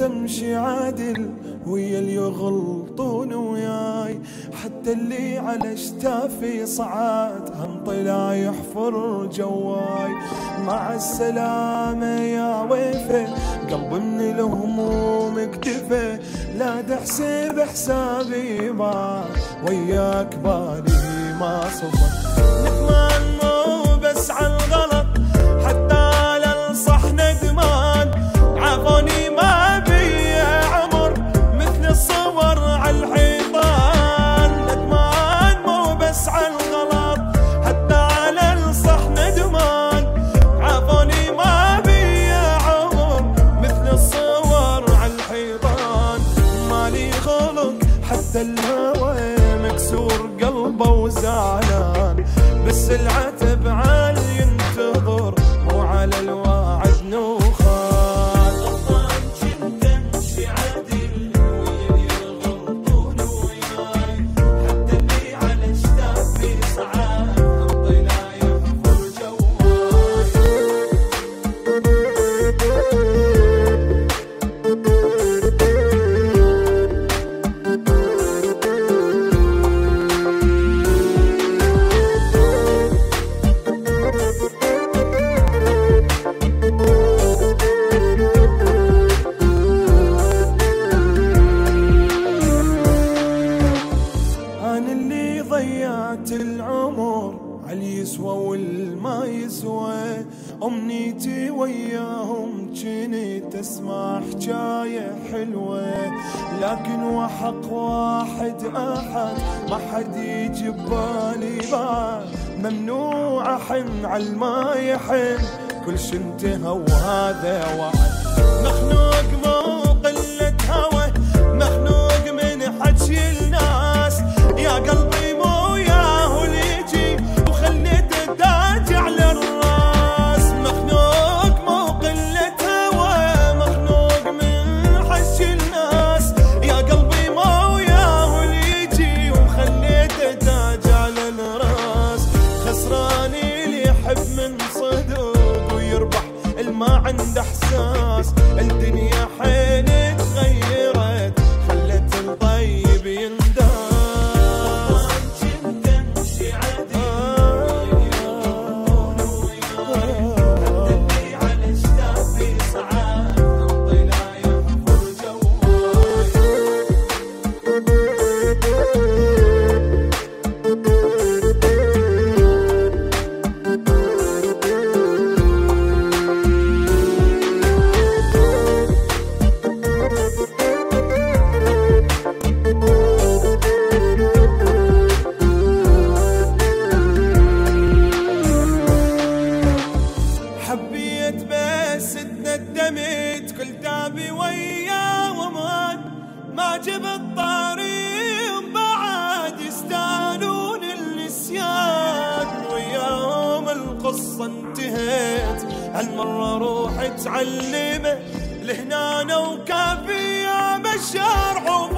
امشي عادل ويا اللي يغلطون وياي، حتى اللي على شتافي صعاد هم طلع يحفر جواي. مع السلامة يا ويفه قلب من الهموم اكتفى، لا تحسب حسابي ما وياك بالي ما صفى. ندمان مو بس عالغلط حتى على الصح ندمان، عافوني ما بي عمر مثل الصور عالحيطان. ندمان مو بس عالغلط حتى على الصح ندمان، عافوني ما بي عمر مثل الصور عالحيطان. مالي خلق حتى الهوى مكسور قلبه وزعلان، بس العتب عال ينتظر مو على الوعد نوخان. غلطان كنت امشي عادل ويا اللي يغلطون وياي، حتى اللي على شتافي صعاد هم طلع يحفر جواي. ضيعت العمر علي يسوى والما يسوى، أمنيتي وياهم جنيت أسمع حجاية حلوة، لكن وحق واحد أحد ما حد يجي ببالي بعد. ممنوع أحن عالما يحن كل شي انتهى وهذا وعد. مخنوق مو قلة هوى، مخنوق من حجي الناس، يا قلبي ما عنده احساس. الدنيا حين تغيرت خلت الطيب ينداس. كنت امشي عادل حتى اللي على شتافي صعاد هم طلع يحفر جواي. حبيت بس اتندمت كل تعبي وياه ومان، ما جبت طاري بعد يستاهلون النسيان. وياهم القصة انتهت هالمرة روح تعلمه لهنا وكافي يا بشار.